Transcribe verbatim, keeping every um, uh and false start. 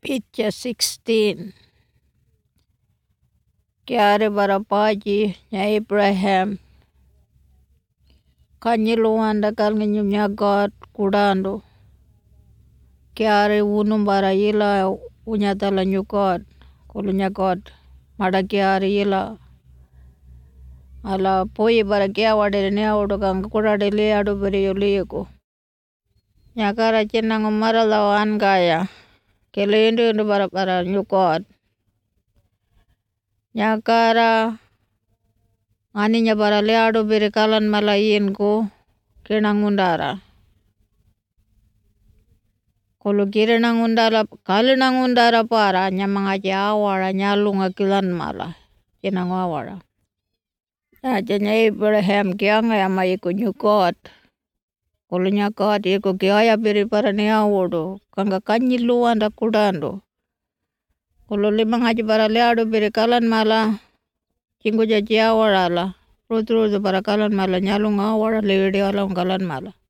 Picture sixteen. Kiare bara paji nya Abraham. Kanyiluanda kalngi nya God kudando. Kiare unum bara ila unyatala nyu God. Kulunya God. Mada kiare ila. Ala poi bara kia wadere ne awdo kanga kudade le adu beri yuliyako. Nyakara chinang umara lawan kaya. Kele indu indu bara bara nyu God. Nyakara aninya bara le adu beri kalan malayin ko kinang undara. Kulu kirinang undara kalinang undara para nyamangaji awara nyalunga kilan mala kinang awara. Ajanya Abraham kianga yama iku nyu God. Kulu nya God iku kiaya beri para ni awodo kanga kanyiluanda kudando. Kulu limang aja bara le adu beri kalan mala cinggu jaji awara la. Rutu rutu bara kalan mala nyalung awara le video alang kalan mala.